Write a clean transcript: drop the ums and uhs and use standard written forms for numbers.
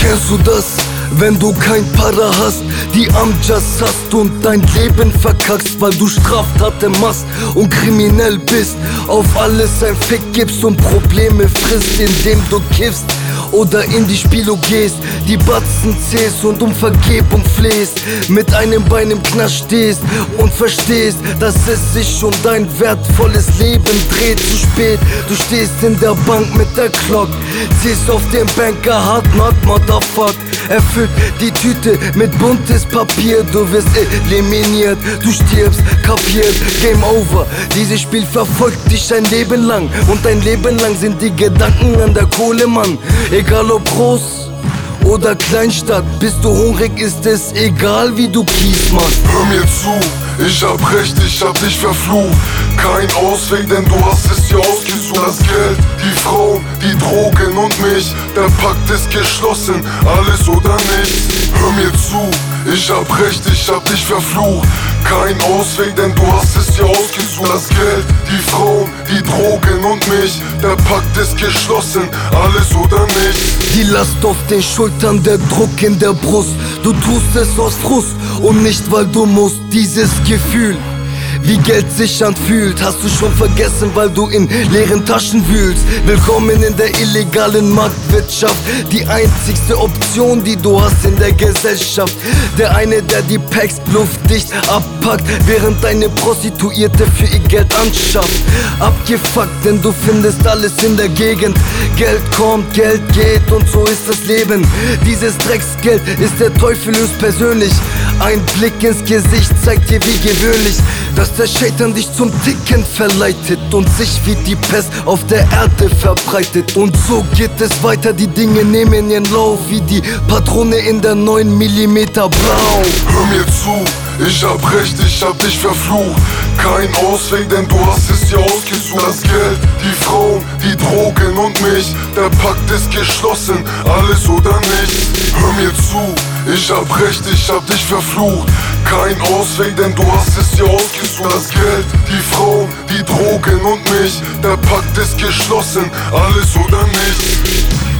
Kennst du das, wenn du kein Para hast, die Amjas hast und dein Leben verkackst, weil du Straftaten machst und kriminell bist, auf alles ein Fick gibst und Probleme frisst, indem du kiffst oder in die Spielo gehst, die Batzen zählst und um Vergebung flehst, mit einem Bein im Knast stehst und verstehst, dass es sich um dein wertvolles Leben dreht. Zu spät, du stehst in der Bank mit der Glock, ziehst auf den Banker hart, not motherfuck. Erfüllt die Tüte mit buntes Papier, du wirst eliminiert, du stirbst, kapiert, Game over. Dieses Spiel verfolgt dich ein Leben lang und ein Leben lang sind die Gedanken an der Kohle, Mann. Egal ob groß oder Kleinstadt, bist du hungrig, ist es egal wie du Kies machst. Hör mir zu, ich hab recht, ich hab dich verflucht. Kein Ausweg, denn du hast es dir ausgesucht. Das Geld, die Frauen, die Drogen und mich, der Pakt ist geschlossen, alles oder nichts. Hör mir zu, ich hab recht, ich hab dich verflucht. Kein Ausweg, denn du hast es dir ausgesucht. Das Geld, die Frauen, die Drogen und mich, der Pakt ist geschlossen, alles oder nichts. Die Last auf den Schultern, der Druck in der Brust, du tust es aus Frust und nicht weil du musst. Dieses Gefühl, wie Geld sich anfühlt, hast du schon vergessen, weil du in leeren Taschen wühlst. Willkommen in der illegalen Marktwirtschaft, die einzigste Option, die du hast in der Gesellschaft. Der eine, der die Packs luftdicht abpackt, während deine Prostituierte für ihr Geld anschafft. Abgefuckt, denn du findest alles in der Gegend. Geld kommt, Geld geht und so ist das Leben. Dieses Drecksgeld ist der Teufel höchstpersönlich. Ein Blick ins Gesicht zeigt dir wie gewöhnlich, dass der Shaitan dich zum Ticken verleitet und sich wie die Pest auf der Erde verbreitet. Und so geht es weiter, die Dinge nehmen ihren Lauf, wie die Patrone in der 9mm Blau. Hör mir zu, ich hab recht, ich hab dich verflucht. Kein Ausweg, denn du hast es dir ausgesucht. Das Geld, die Frauen, die Drogen und mich, der Pakt ist geschlossen, alles oder nichts. Hör mir zu, ich hab recht, ich hab dich verflucht. Kein Ausweg, denn du hast es dir ausgesucht. Das Geld, die Frauen, die Drogen und mich, der Pakt ist geschlossen, alles oder nichts.